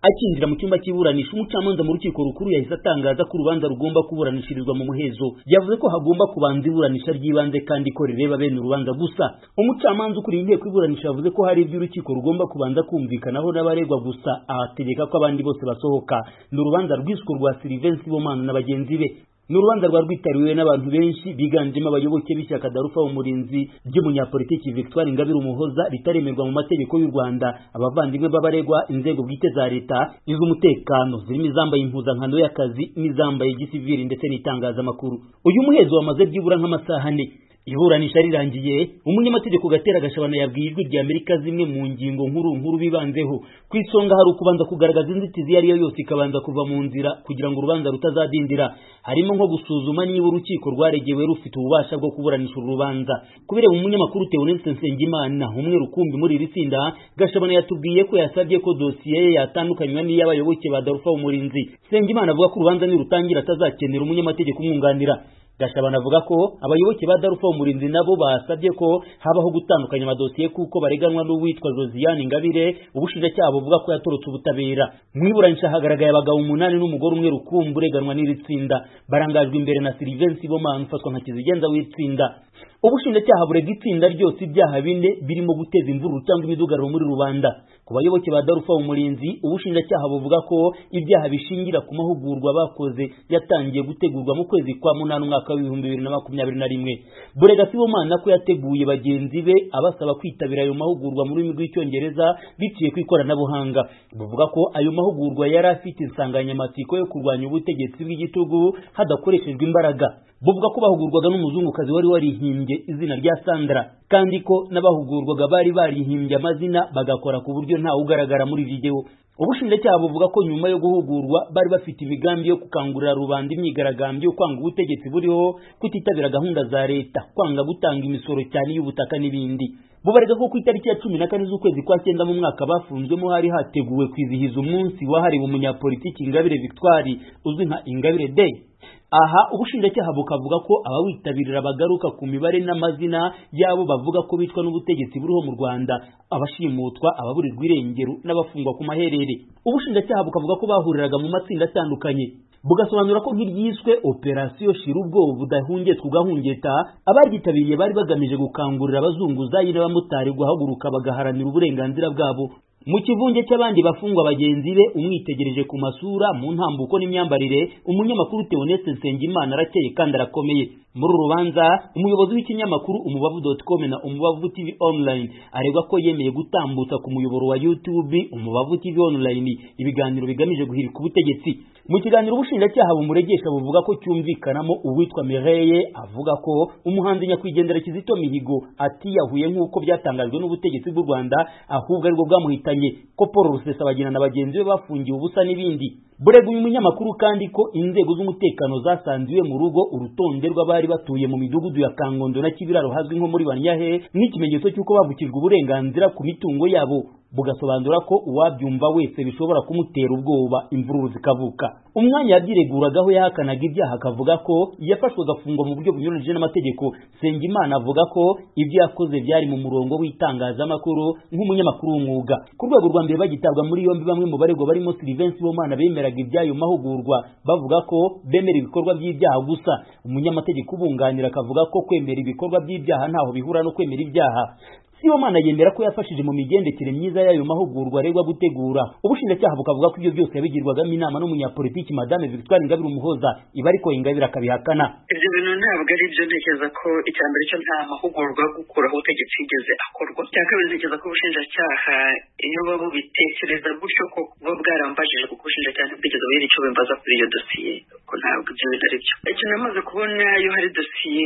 Akinjira mu cyumba cy'iburanisha, umucamanza mu rukiko rukuru yahise atangaza ko urubanza rugomba kuburanishirizwa mu muhezo. Yavuze ko hagomba kubanza iburanisha ry'ibanze kandi ko rireba bene urubanza gusa. Umucamanza ukuriye inteko iburanisha yavuze ko hari ibyo urukiko rugomba kubanza kumvikanaho n'abaregwa gusa, ahategeka ko abandi bose basohoka. Ni urubanza rwiswe rwa Sylvain Sibomana na bagenzi be. Ni urubanza rwitariwe n'abantu benshi biganjemo abayoboke b'ishyaka Darufa Umurinzi ry'umunyapolitiki Victoire Ingabire Umuhoza ritaremerwa mu mategeko y'u Rwanda, abavandimwe b'abaregwa, inzego bwite za leta, iz'umutekano zirimo izambaye impuzankano y'akazi n'izambaye gisivili ndetse n'itangazamakuru. Uyu muhezo wamaze byibura nk'amasaha 4. Iburanisha rirangiye, umunyamategeko Gatera Gashabana yabwiye Ijwi ry'Amerika zimwe mu ngingo nkuru bibanzeho. Ku isonga hari ukubanza kugaragaza inzitizi yari yose ikabanza kuva mu nzira kugira ngo urubanza rutazadindira. Harimo nko gusuzuma niba urukiko rwaregewe rufite ububasha bwo kuburanisha urubanza. Kubireba umunyamakuru Theoneste Nsengimana, umwe rukumbi muri iri tsinda, Gashabana yatubwiye ko yasabye ko dosiye ye yatandukanywa n'iy'abayoboke ba Darufa Umurinzi. Nsengimana avuga ko urubanza nirutangira atazakenera umunyamategeko umwunganira. Gashabana avuga ko abayoboke ba Darufa Umurinzi nabo basabye ko habaho gutandukanya amadosiye kuko bareganwa n'uwitwa Josiane Ingabire, ubushinjacyaha buvuga ko yatorotse ubutabera. Mu iburanisha hagaragaye abagabo 8 n'umugore umwe rukumbi ureganwa n'iri tsinda, barangajwe imbere na Sylvain Sibomana ufatwa nka kizigenza w'itsinda. Ubushinjacyaha burega itsinda ryose ibyaha 4 birimo guteza imvururu cyangwa imidugararo muri rubanda. Ku bayoboke ba Darufa Umurinzi, ubushinjacyaha buvuga ko ibyaha bishingira ku mahugurwa bakoze yatangiye gutegurwa mu kwezi kwa 8 umwaka wa 2021. Burega Sibomana ko yateguye bagenzi be abasaba kwitabira ayo mahugurwa mu rurimi rw'icyongereza biciye ku ikoranabuhanga. Buvuga ko ayo mahugurwa yari afite insanganyamatsiko yo kurwanya ubutegetsi bw'igitugu hadakoreshejwe imbaraga. Buvuga ko bahugurwaga n'umuzungukazi wari warihimbye izina rya Sandra, kandi ko n'abahugurwaga bari barihimbye amazina bagakora ku buryo nta ugaragara muri video. Ubushinjacyaha buvuga ko nyuma yo guhugurwa bari bafite imigambi yo gukangurira rubanda imyigaragambyo yo kwanga ubutegetsi buriho, kutitabira gahunda za leta, kwanga gutanga imisoro cyane y'ubutaka n'ibindi. Bubarega ko ku itariki ya 14 z'ukwezi kwa 9 mu mwaka bafunzwemo hari hateguwe kwizihiza umunsi wahariwe umunyapolitiki Ingabire Victoire uzwi nka Ingabire Day. Aha ubushinjacyaha bukavuga ko abawitabirira bagaruka ku mibare n'amazina yabo bavuga ko bitwa n'ubutegetsi buriho mu Rwanda, abashimutwa, ababurirwa irengero n'abafungwa ku maherere. Ubushinjacyaha bukavuga ko bahuriraga mu matsinda atandukanye. Bugasobanura ko nk'iryiswe Operation Shirubwo budahungetwa ugahungeta, abaryitabiriye bari bagamije gukangurira abazunguzayi n'abamotari guhaguruka bagaharanira uburenganzira bwabo. Mu kivunge cy'abandi bafungwa bagenzi be, umwitegereje ku masura, mu ntambuko n'imyambarire, umunyamakuru Theoneste Nsengimana arakeye kandi arakomeye. Muri rubanza, umuyobozi w'ikinyamakuru umubavu.com na umubavu TV online aregwa ko yemeye gutambutsa ku muyoboro wa YouTube umubavu TV online ibiganiro bigamije guhirika ubutegetsi. Mu kiganiro ubushinjacyaha bumuregesha buvuga ko cyumvikanamo uwitwa Mireye avuga ko umuhanzi nyakwigendera Kizito Mihigo atiyahuye nk'uko byatangajwe n'ubutegetsi bw'u Rwanda, ahubwo aribwo bwamuhitanye, ko Paul Rusesabagina na bagenzi be bafungiwe ubusa n'ibindi. Burega uyu munyamakuru kandi ko inzego z'umutekano zasanziwe mu rugo urutonde rw'abari batuye mu midugudu ya Kangondo na Kibiraro hazwi nko muri Banyahe nk'ikimenyetso cy'uko bavukijwe uburenganzira ku mitungo yabo. Bugasobanura ko uwabyumva wese bishobora kumutera ubwoba, imvururu zikavuka. Umwanya yabyireguragaho yahakanaga ibyaha akavuga ko yafashwe agafungwa mu buryo bunyuranyije n'amategeko. Nsengimana avuga ko ibyo yakoze byari mu murongo w'itangazamakuru nk'umunyamakuru w'umwuga. Ku rwego rwa mbere bagitabwa muri yombi bamwe mu baregwa barimo Sylvain Sibomana bemeraga ibyayo mahugurwa, bavuga ko bemera ibikorwa by'ibyaha gusa. Umunyamategeko ubunganira akavuga ko kwemera ibikorwa by'ibyaha ntaho bihura no kwemera ibyaha. Sibomana yemera ko yafashije mu migendekere myiza y'ayo mahugurwa aregwa gutegura. Ubushinjacyaha bukavuga ko ibyo byose yabigirwagamo inama n'umunyapolitiki Madame Victoire Ingabire Umuhoza, iba ariko Ingabire akabihakana. Ibyo bintu ntabwo ari byo. Ntekereza ko icyambere cyo nta mahugurwa gukuraho ubutegetsi yigeze akorwa. Cyakabiri ntekereza ko ubushinjacyaha iyo babo bitekereza gutyo ko bo bwarambajije kuko ubushinjacyaha ntibwigeze bwira icyo bimbaza kuri iyo dosiye, ko ntabwo ibyo bintu ari byo. Icyo namaze kubona iyo hari dosiye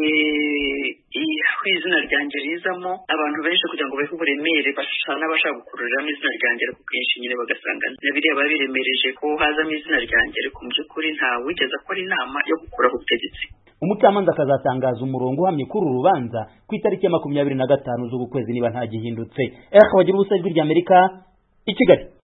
aho izina ryanjye rizamo, abantu benshi kugira ngo bahe uburemere basa n'abashaka gukururiramo izina ryanjye ku bwinshi, nyine bagasanga na biriya babiremereje ko hazamo izina ryanjye, ariko mu by'ukuri nta wigeze akora inama yo gukuraho ubutegetsi. Umucamanza akazatangaza umurongo uhamye kuri uru rubanza ku itariki ya 25 z'uku kwezi niba nta gihindutse. Bagira ubusa Ijwi ry'Amerika i Kigali.